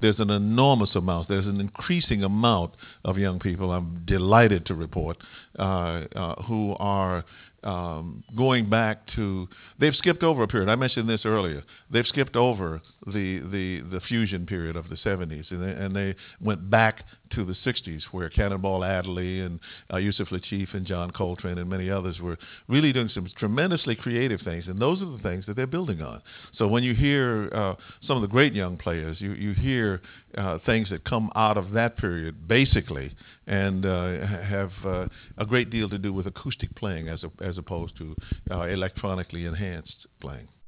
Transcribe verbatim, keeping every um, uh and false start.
there's an enormous amount, there's an increasing amount of young people, I'm delighted to report, uh, uh, who are um, going back to, they've skipped over a period. I mentioned this earlier. They've skipped over the the, the fusion period of the seventies, and they, and they went back to the sixties, where Cannonball Adderley and uh, Yusuf Lateef and John Coltrane and many others were really doing some tremendously creative things, and those are the things that they're building on. So when you hear uh, some of the great young players, you, you hear uh, things that come out of that period, basically, and uh, have uh, a great deal to do with acoustic playing as, a, as opposed to uh, electronically enhanced playing.